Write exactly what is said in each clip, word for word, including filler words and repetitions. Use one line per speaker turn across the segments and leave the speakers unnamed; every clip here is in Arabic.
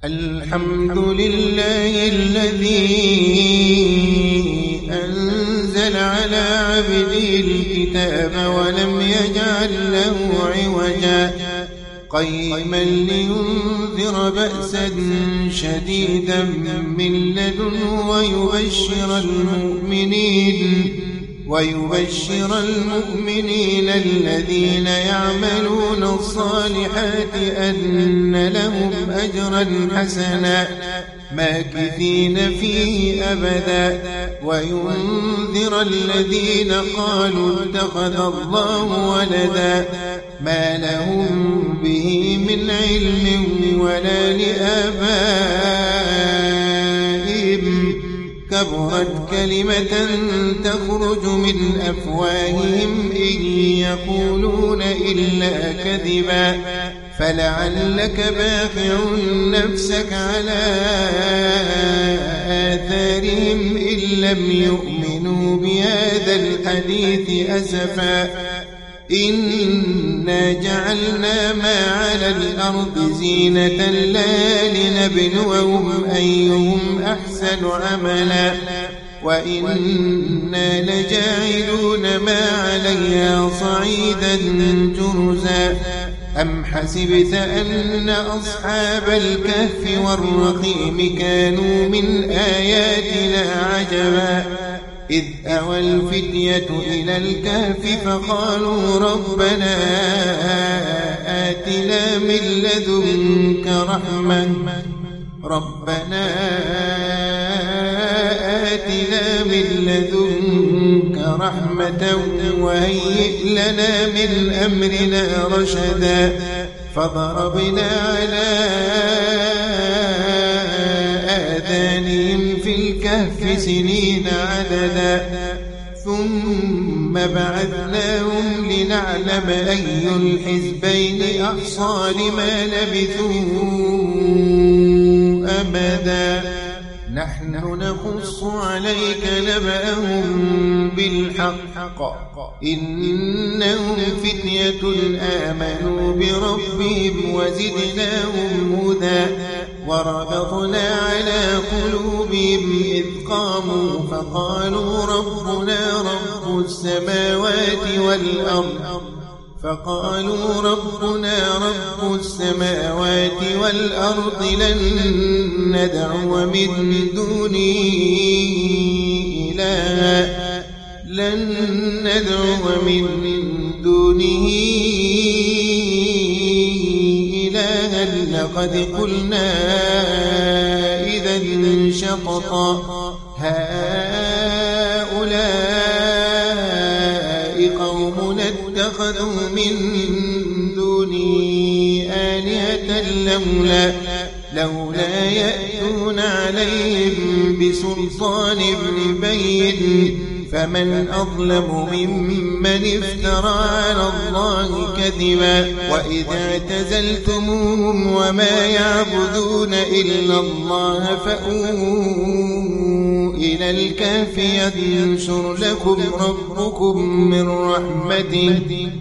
الحمد لله الذي أنزل على عبده الكتاب ولم يجعل له عوجا قيما لينذر بأسا شديدا من لدنه ويبشر المؤمنين ويبشر المؤمنين الذين يعملون الصالحات أن لهم أجرا حسنا ماكثين فيه أبدا وينذر الذين قالوا اتخذ الله ولدا ما لهم به من علم ولا لآبائهم كبرت كلمة تخرج من أفواههم إن يقولون إلا كذبا فلعلك باخع نفسك على آثارهم إن لم يؤمنوا بهذا الحديث أسفا إنا جعلنا ما على الأرض زينة لا لنبلوهم أيهم أحسن عملا وإنا لجاعلون ما عليها صعيدا جرزا أم حسبت أن أصحاب الكهف والرقيم كانوا من آياتنا عجبا إذ أوى الفتية إلى الكهف فقالوا ربنا آتنا من لدنك رحمة ربنا آتنا من لدنك رحمة وهيئ لنا من أمرنا رشدا فضربنا على آذانهم في الكهف سنين عددا ثم بعثناهم لنعلم أي الحزبين أحصى لما لبثوا أبدا نحن نقص عليك نبأهم بالحق إنهم فتية آمنوا بربهم وزدناهم هدى وربطنا على قلوبهم إذ قاموا فقالوا ربنا رب السماوات والأرض فقالوا ربنا رب السماوات والأرض لن ندعو من دونه إلها لن ندعو من دونه إلها لقد قلنا إذا شططا هؤلاء قومنا اتخذوا من دوني آلهة لولا لولا يأتون عليهم بسلطان بين فمن أظلم ممن افترى على الله كذبا وإذ اعتزلتموهم وما يعبدون إلا الله فأووا إلى الكهف ينشر لكم ربكم من رحمته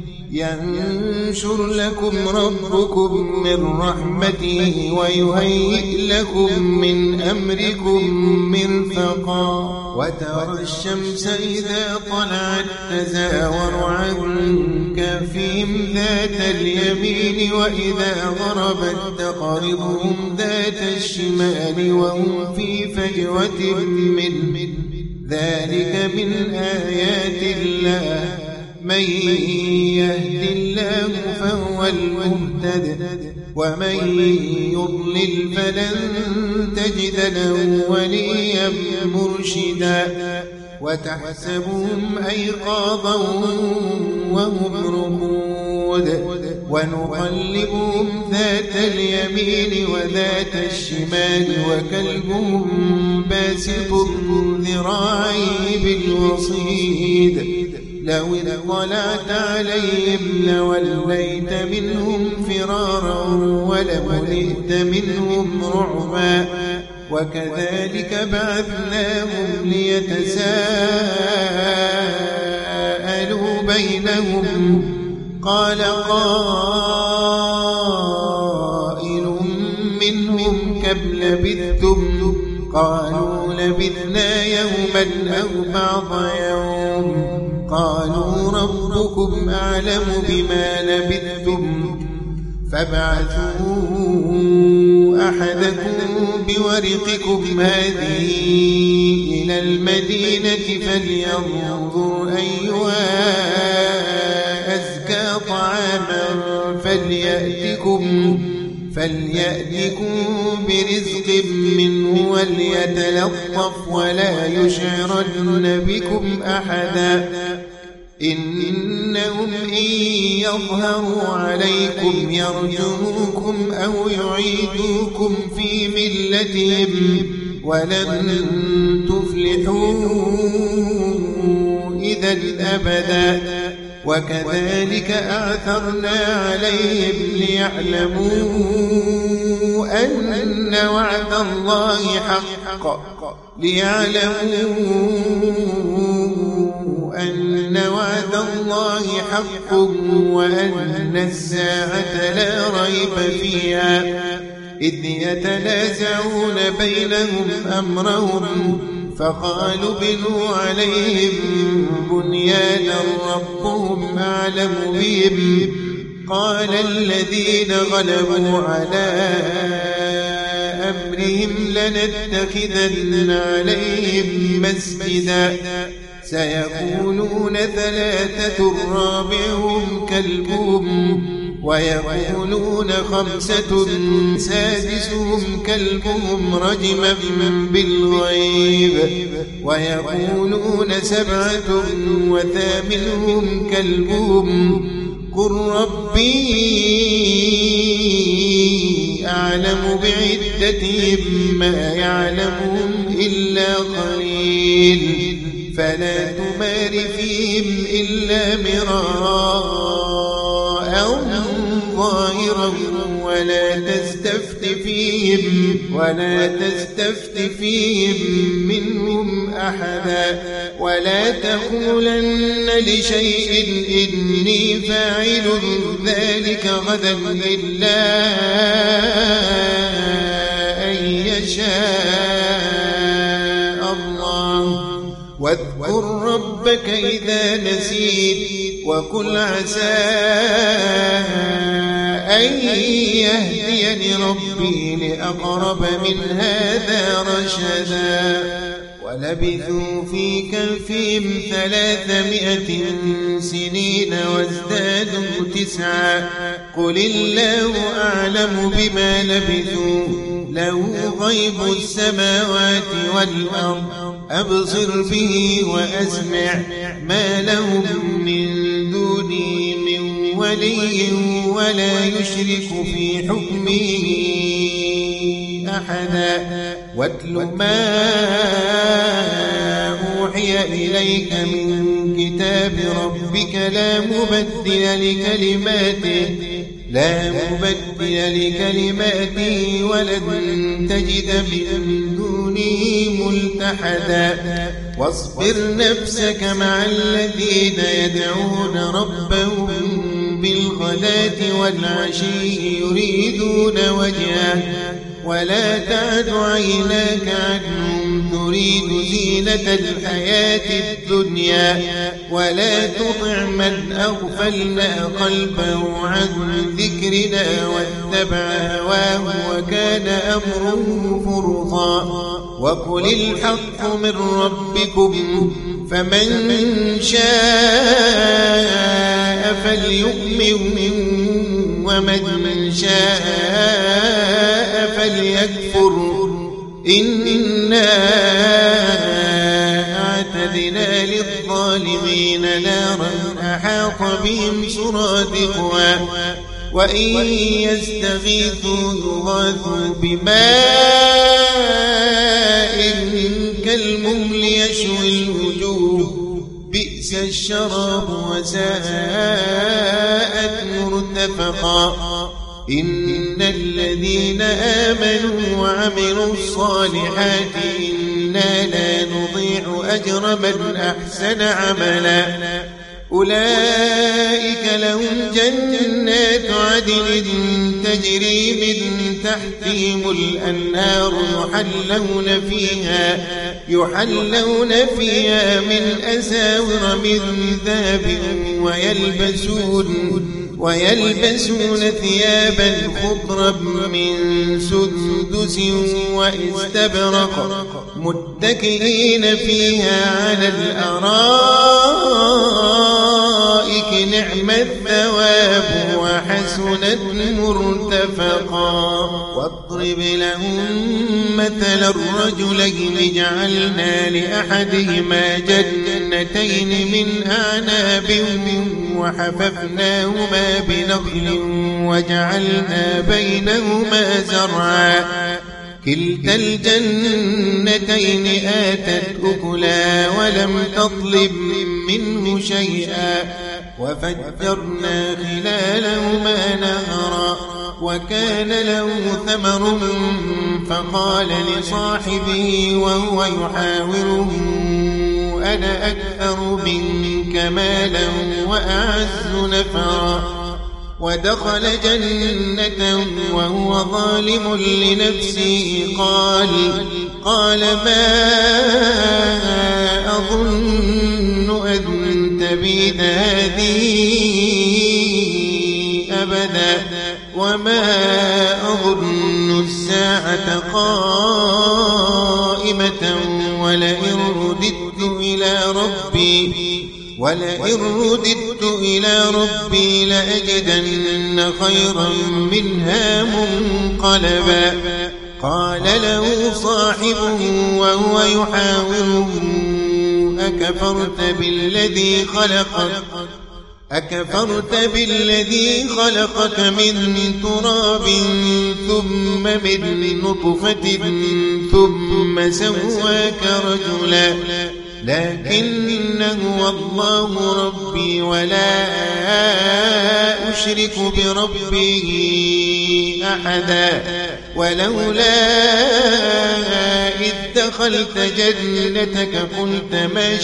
ينشر لكم ربكم من رحمته ويهيئ لكم من أمركم مرفقا وترى الشمس إذا طلعت تزاور عن كهفهم ذات اليمين وإذا غربت تقرضهم ذات الشمال وهم في فجوة من ذلك من آيات الله من يهد الله فهو المهتد ومن يضلل فلن تجد له وليا مرشدا وتحسبهم أيقاظا وهم رقود ونقلبهم ذات اليمين وذات الشمال وكلبهم باسط ذراعيه بالوصيد لو اطلعت عليهم لوليت منهم فرارا ولملئت منهم رعبا وكذلك بعثناهم ليتساءلوا بينهم قال قائل منهم كم لبثتم قالوا لبثنا يوما أو بعض يوم قالوا ربكم أعلم بما لبثتم فابعثوا أحدكم بورقكم هذه إلى المدينة فلينظر أيها أزكى طعاما فليأتكم فليأتكم برزق منه وليتلطف ولا يشعرن بكم أحدا إنهم إن يظهروا عليكم يرجموكم أو يعيدوكم في ملتهم ولن تفلحوا إذا أبدا وكذلك أعثرنا عليهم ليعلموا أن وعد الله حق ليعلموا أن وعد الله حق وأن الساعة لا ريب فيها إذ يتنازعون بينهم أمرهم فقالوا بنوا عليهم بنيانا ربهم أعلم بهم قال الذين غلبوا على أمرهم لنتخذن عليهم مسجدا سيقولون ثلاثة رابعهم كلبهم ويقولون خمسة سادسهم كلبهم رجما بالغيب ويقولون سبعة وثامنهم كلبهم قل ربي أعلم بعدتهم ما يعلمهم إلا قليل فلا تمار فيهم إلا مراء ظاهرا ولا تستفت فيهم ولا تستفت فيهم منهم أحدا ولا تقولن لشيء إني فاعل ذلك غدا إلا أن يشاء الله واذكر ربك إذا نسيت وقل عسى أن يهديني ربي لأقرب من هذا رشدا ولبثوا في كهفهم ثلاثمائة سنين وازدادوا تسعا قل الله أعلم بما لبثوا له غيب السماوات والأرض أبصر به وأسمع ما لهم من دونه من ولي ولا يشرك في حكمه أحدا واتل ما أوحي إليك من كتاب ربك لا مبدل لكلماته لا مبدل لكلماته ولن تجد من دونه ملتحدا واصبر نفسك مع الذين يدعون ربهم بالغداة والعشي يريدون وجهه ولا تعد عيناك عنهم تريد زينة الحياة الدنيا ولا تطع من أغفلنا قلبه عن ذكرنا واتبع هواه وكان أمره فرطا وقل الحق من ربكم فمن شاء فليؤمن ومن شاء فليكفر إنا أعتدنا للظالمين نارا أحاط بهم سرادقها وإن يستغيثوا يغاثوا بماء كالمهل يشوي الوجوه بئس الشراب وساءت مرتفقا إن الذين آمنوا وعملوا الصالحات إنا لا نضيع أجر من أحسن عملا أولئك لهم جنات عدن تجري من تحتهم الأنهار يحلون فيها, يحلون فيها من أساور من ذهب ويلبسون, ويلبسون ثيابا خضرا من سندس واستبرق متكئين فيها على الأرائك نعم الثواب وحسنت مرتفقا. واضرب لهم مثل الرجلين جعلنا لأحدهما جنتين من أعناب وحففناهما بنخل وجعلنا بينهما زرعا كلتا الجنتين آتت أكلا ولم تظلم منه شيئا وفجرنا خلالهما نهرا وكان له ثمر فقال لصاحبه وهو يحاوره أنا أكثر منك مالا وأعز نفرا. ودخل جنته وهو ظالم لنفسه قال قال ما أظن أن تبيد هذه أبدا وما أظن الساعة قائمة ولئن رددت إلى ربي ولئن رددت إلى ربي لأجدن خيرا منها منقلبا. قال له صاحبه وهو يحاوره أكفرت بالذي خلقك أكفرت بالذي خلقك من تراب ثم من نطفة ثم سواك رجلا لكن هو الله ربي ولا أشرك بربه أحدا. ولولا إذ دخلت جنتك قلت ما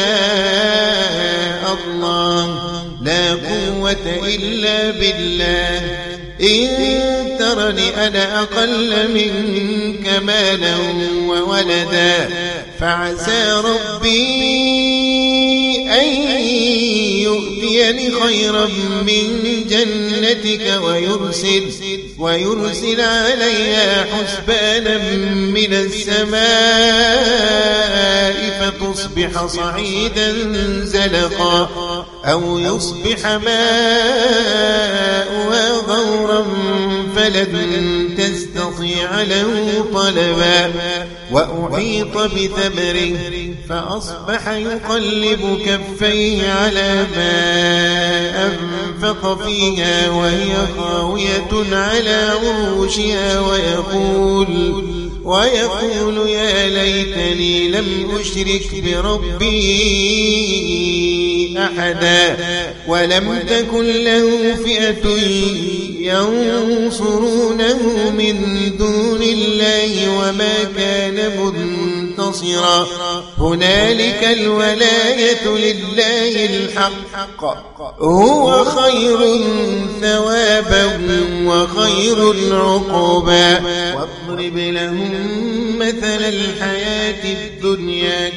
شاء الله لا قوة إلا بالله إن ترني أنا أقل منك مالا وولدا فعسى ربي أن يؤتيني خيرا من جنتك ويرسل, ويرسل عليها حسبانا من السماء فتصبح صعيدا زلقا أو يصبح ماؤها غورا فلن تستطيع له طلبا. وأحيط بثمره فأصبح يقلب كفيه على ما أنفق فيها وهي خاوية على عروشها ويقول ويقول يا ليتني لم أشرك بربي أحدا ولم تكن له فئة ينصرونه من دون الله وما كان منتصرا. هنالك الولاية لله الحق هو خير ثوابا وخير عقبا. واضرب لهم مثل الحياة الدنيا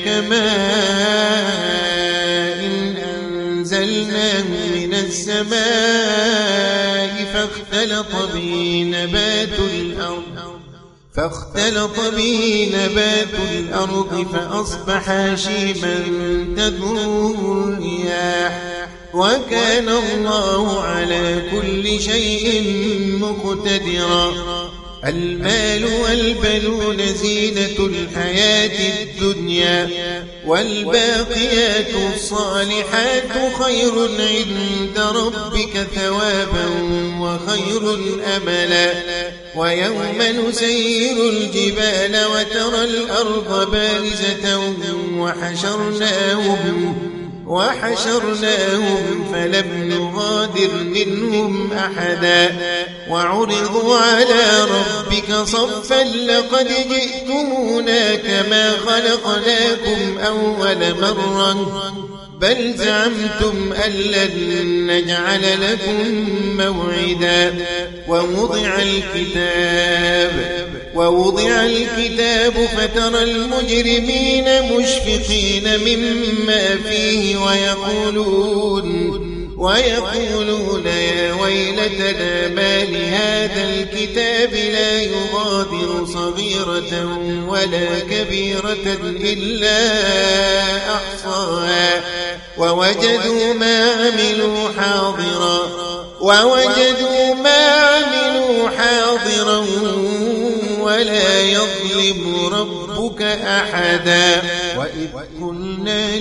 كماء أنزلناه من السماء فاختلط به نبات الأرض فاختلط به نبات الأرض فأصبح هشيما تذروه الرياح وكان الله على كل شيء مقتدرا. المال والبنون زينة الحياة الدنيا والباقيات الصالحات خير عند ربك ثوابا وخير أملا. ويوم نسير الجبال وترى الأرض بارزة وحشرناهم وحشرناهم فلم نغادر منهم أحدا وعرضوا على ربك صفا لقد جئتمونا كما خلقناكم أول مرة بل زعمتم أن لن نجعل لكم موعدا ووضع الكتاب ووضع الكتاب فترى المجرمين مشفقين مما فيه ويقولون ويقولون يا ويلتنا ما لهذا الكتاب لا يغادر صغيرة ولا كبيرة إلا أحصاها ووجدوا ما عملوا حاضرا ووجدوا ما عملوا حاضرا ولا يظلم ربك أحدا. وإذ قلنا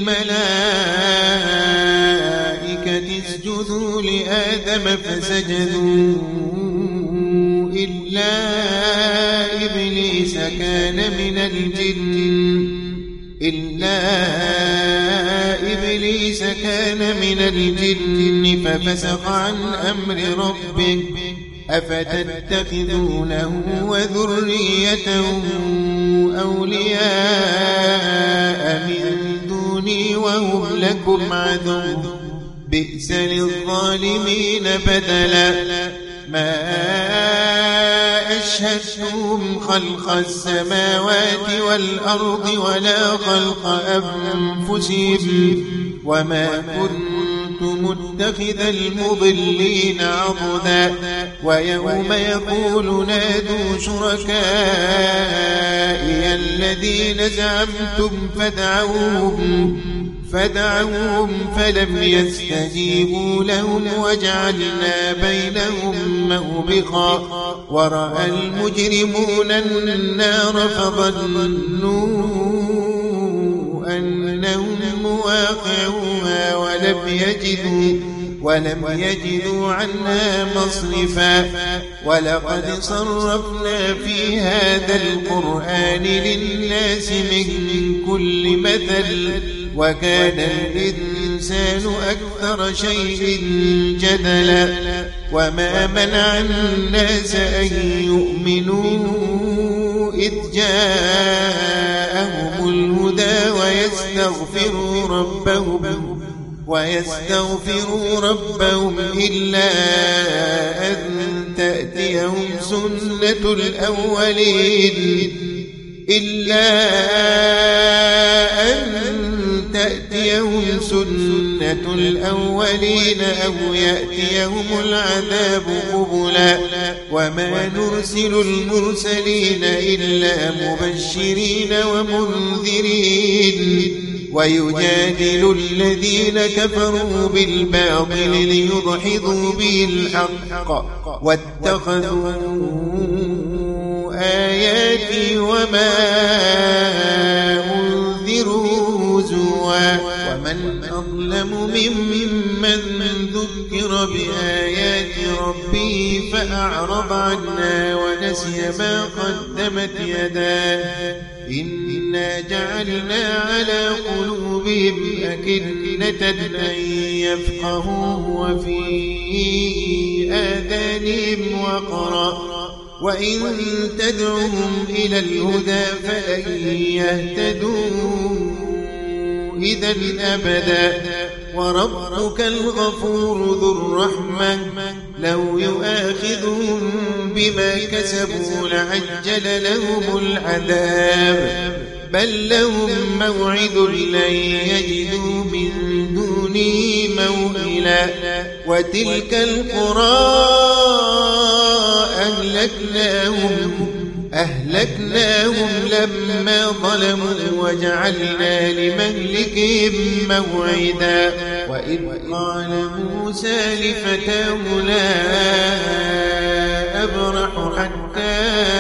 للملائكة اسجدوا لآدم فسجدوا إلا إبليس كان من الجن إلا إبليس كان من الجن ففسق عن أمر ربه أفتتخذونه وذريته أولياء من دوني وهم لكم عدو بئس للظالمين بدلا. ما أشهدتهم خلق السماوات والأرض ولا خلق أنفسهم وما كنت متخذ المضلين عضدا. ويوم يقول نادوا شركائي الذين زعمتم فدعوهم فدعوهم فلم يستجيبوا لهم وجعلنا بينهم موبقا. ورأى المجرمون النار فظنوا أنهم مواقعوها ولم يجدوا ولم يجدوا عنها مصرفا. ولقد صرفنا في هذا القرآن للناس من كل مثل وكان الإنسان أكثر شيء جدلا. وما منع الناس أن يؤمنوا إذ جاءهم الهدى ويستغفروا ربهم ويستغفروا ربهم إلا أن تأتيهم سنة الأولين إلا أن تأتيهم سنة الأولين أو يأتيهم العذاب قبلا. وما نرسل المرسلين إلا مبشرين ومنذرين ويجادل الذين كفروا بالباطل ليدحضوا به الحق واتخذوا آياتي وما أنذروا هزوا. ومن أظلم ممن ذكر بآيات ربه فأعرض عنها ونسي ما قدمت يداه إنا جعلنا على قلوبهم أكنة أن يفقهوه وفي آذانهم وقرا وإن تدعوهم إلى الهدى فلن يهتدوا إذا أبدا. وربك الغفور ذو الرحمة لو يؤاخذهم بما كسبوا لعجل لهم العذاب بل لهم موعد لن يجدوا من دونه موئلا. وتلك القرى أهلكناهم أهلكناهم لما ظلموا وجعلنا لمهلكهم موعدا. وإذ قال موسى لفتاه لا أبرح حتى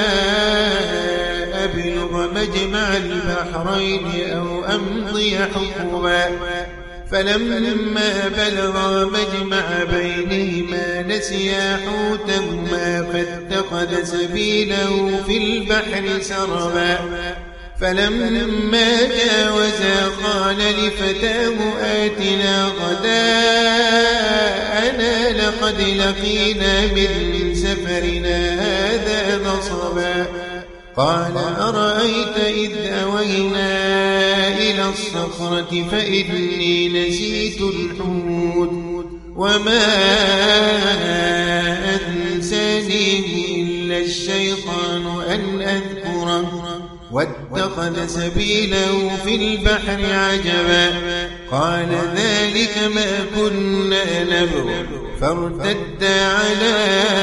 أبلغ مجمع البحرين أو أمضي حقبا. فلما بلغا مجمع بينهما نسيا حوتهما فاتخذ سبيله في البحر سربا. فلما جاوزا قال لفتاه آتنا غداءنا لقد لقينا من سفرنا هذا نصبا. قال أرأيت إذ أوينا إلى الصخرة فإني نسيت الحوت وما أنسانيه إلا الشيطان أن أذكره واتخذ سبيله في البحر عجبا قال ذلك ما كنا نبغ فارتدا على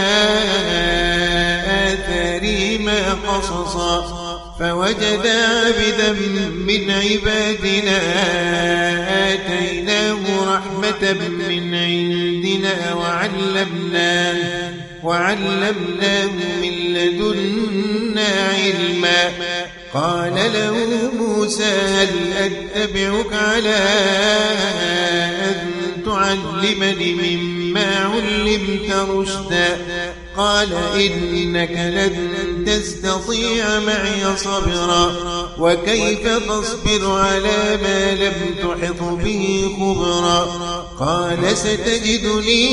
آثارهما قصصا فوجدا عبدا من عبادنا آتيناه رحمة من عندنا وعلمناه وعلمناه من لدنا علما قال له موسى هل أتبعك على أن تعلمني مما علمت رشدا قال إنك لن تستطيع معي صبرا وكيف تصبر على ما لم تحط به خبرا قال ستجدني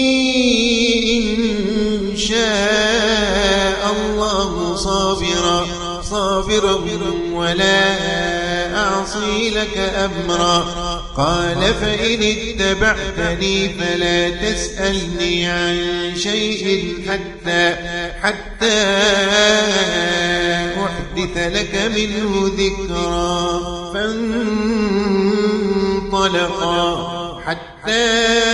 إن شاء الله صابرا صابرا ولا أعصي لك أمرا قال فإن اتبعتني فلا تسألني عن شيء حتى حتى أحدث لك منه ذكرا فانطلقا حتى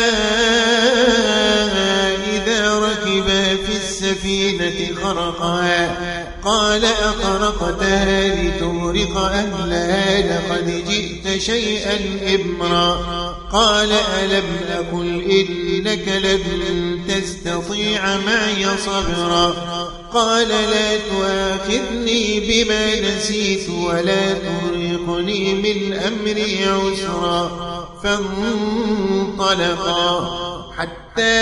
إذا ركبا في السفينة خرقها قال أخرقتها لتغرق أهلها لقد جئت شيئا إمرا قال ألم أقل إنك لن تستطيع معي صبرا قال لا تؤاخذني بما نسيت ولا ترهقني من أمري عسرا فانطلقا حتى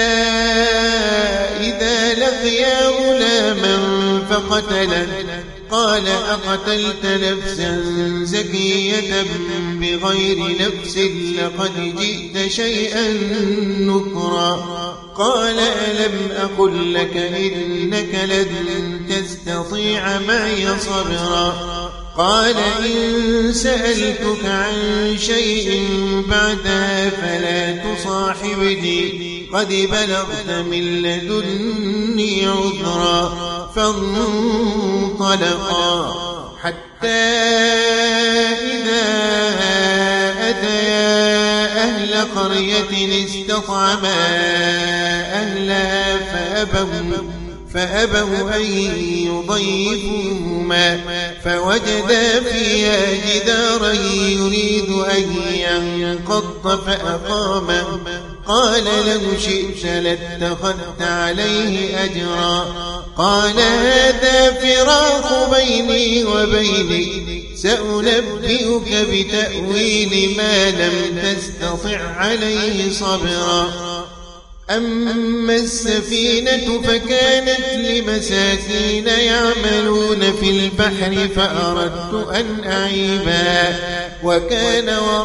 إذا لقيا غلاما فقتله قال أقتلت نفسا زكية بغير نفس لقد جئت شيئا نكرا قال ألم أقل لك إنك لن تستطيع معي صبرا قال إن سألتك عن شيء بعدها فلا تصاحبني قد بلغت من لدني عذرا فانطلقا حتى إذا أتيا أهل قرية استطعما أهلها فأبوا فأبوا أن يضيفوهما فوجدا فيها جدارا يريد أن ينقض فأقامه قال لو شئت لاتخذت عليه أجرا قال هذا فراق بيني وبينك سأنبئك بتأويل ما لم تستطع عليه صبرا أما السفينة فكانت لمساكين يعملون في البحر فأردت أن أعيبها وكان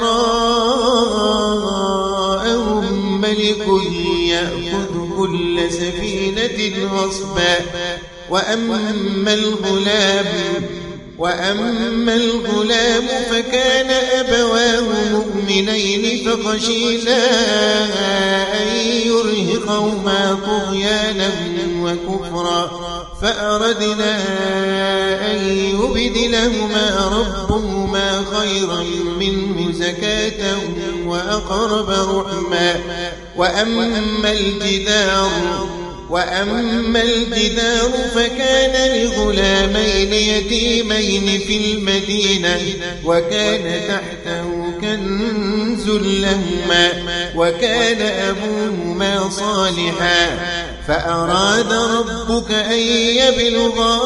وراءهم ملك يأخذ كل سفينة غصبا وأما الغلام وأما الغلام فكان أبواه مؤمنين فخشينا أن يرهقهما طغيانا وكفرا فأردنا أن يبدلهما ربهما خيرا منه زكاة وأقرب رحما وأما الجدار وأما الجدار فكان لغلامين يتيمين في المدينة وكان تحته كنز لهما وكان أبوهما صالحا فأراد ربك أن يبلغا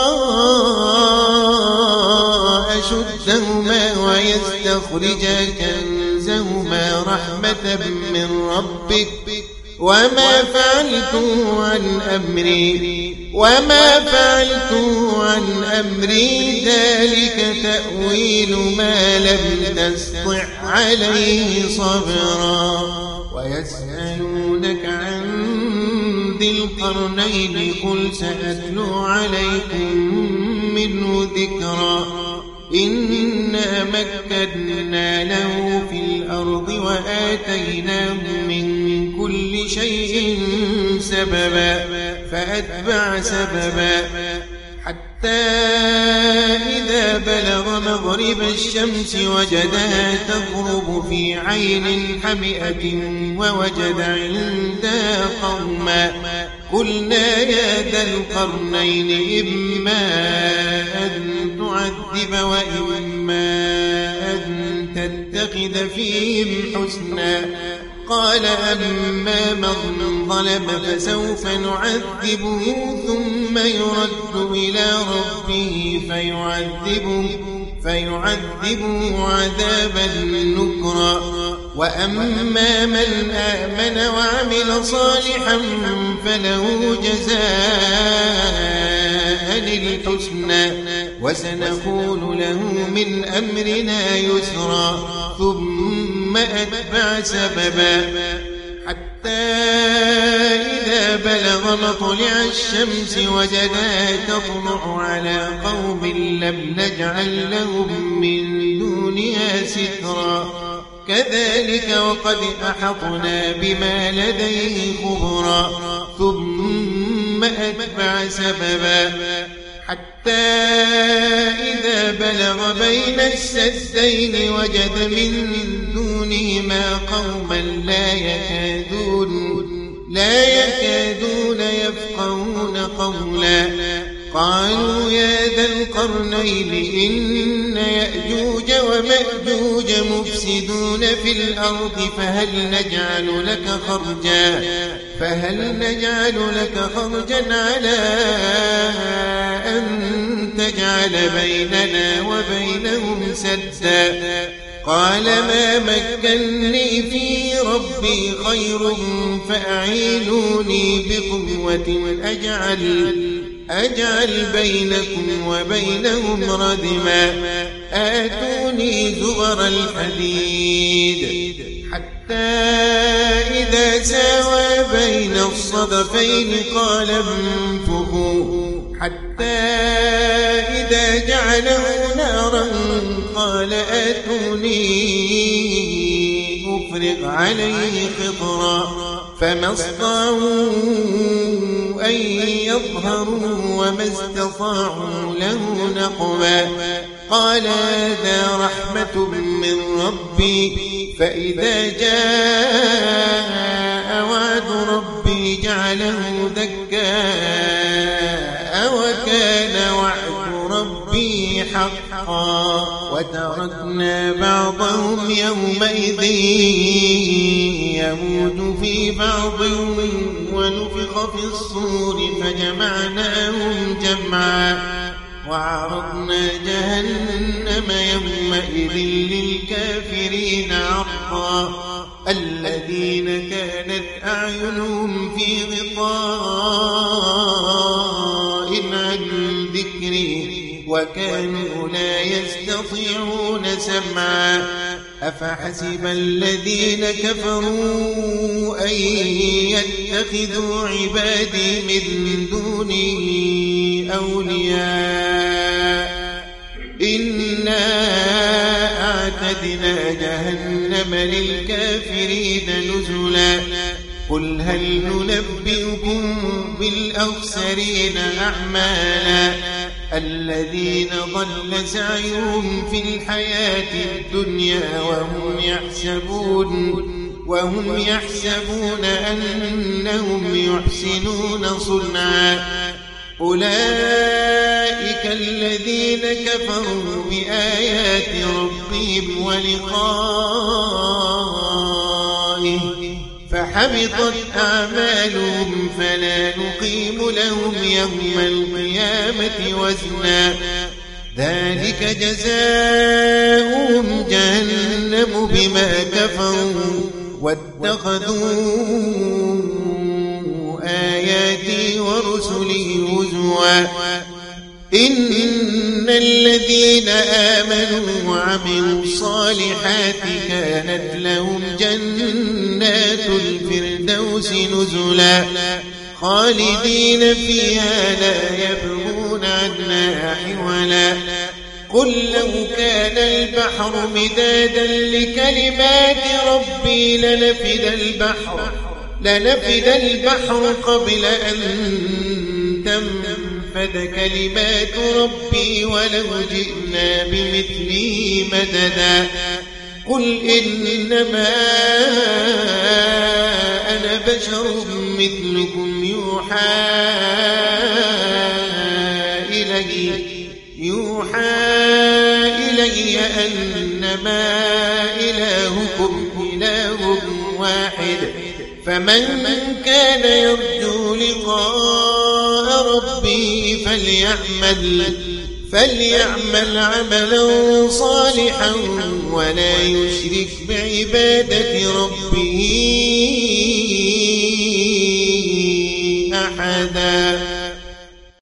أشدهما ويستخرجا كنزهما رحمة من ربك وما فعلته عن أمري وما فعلته عن أمري ذلك تأويل ما لم تستطع عليه صبرا ويسألونك عن ذي القرنين قل سأتلو عليكم منه ذكرا إنا مكنا له في الأرض وآتيناه من كل شيء سببا فأتبع سببا حتى إذا بلغ مغرب الشمس وجدها تغرب في عين حمئة ووجد عندها قوما قلنا يا ذا القرنين إما أن تعذب وإما أن تتخذ فيهم حسنا قال أما من ظلم فسوف نعذبه ثم يرد إلى ربه فيعذبه, فيعذبه عذابا نكرا وأما من آمن وعمل صالحا فله جزاء الحسنى وسنقول له من أمرنا يسرا ثم أتبع سببا حتى إذا بلغ مطلع الشمس وجدها تطلع على قوم لم نجعل لهم من دونها سترا كذلك وقد أحطنا بما لديه خبرا ثم أتبع سببا حتى إذا بلغ بين السدين وجد من دونهما قوما لا يكادون لا يكادون يفقهون قولا قالوا يا ذا القرنين إن يأجوج ومأجوج مفسدون في الأرض فهل نجعل لك خرجا فهل نجعل لك خرجا على أن تجعل بيننا وبينهم سدا قال ما مكنني في ربي خير فأعينوني بقوة أجعل أجعل بينكم وبينهم ردما آتوني زبر الحديد حتى إذا ساوى بين الصدفين قال انفخوا حتى إذا جعله نارا قال آتوني أفرغ عليه خطرا فما استطاعوا أن يظهروا وما استطاعوا له نقبا قال هذا رحمة من ربي فإذا جاء وعد ربي جعله دكاء وكان وعد ربي حقا وتركنا بعضهم يومئذ يموت في بعض ونفخ في الصور فجمعناهم جمعا وعرضنا جهنم يومئذ للكافرين عرضا الذين كانت أعينهم في غطاء عن ذكري وكانوا لا يستطيعون سمعا أفحسب الذين كفروا أن يتخذوا عبادي من دونه أولياء إنا أعتدنا جهنم للكافرين نزلا قل هل ننبئكم بالأخسرين أعمالا الذين ضل سعيهم في الحياة الدنيا وهم يحسبون وهم يحسبون أنهم يحسنون صنعا أولئك الذين كفروا بآيات ربهم ولقائه فحبطت أعمالهم فلا نقيم لهم يوم القيامة وزنا ذلك جزاؤهم جهنم بما كفروا واتخذوا آياتي ورسلي هزوا إن الذين آمنوا وعملوا الصالحات كانت لهم جنات الفردوس نزلا خالدين فيها لا يبغون يبغون عنا حولا قل لو كان البحر مدادا لكلمات ربي لنفد البحر لنفد البحر قبل أن تنفد كلمات ربي ولو جئنا بمثله مددا قل إنما أنا بشر مثلكم يوحى إلي يوحى إلي أنما إلهكم إله واحد فمن كان يرجو لقاء ربه فليعمل فليعمل عملا صالحا ولا يشرك بعبادة ربه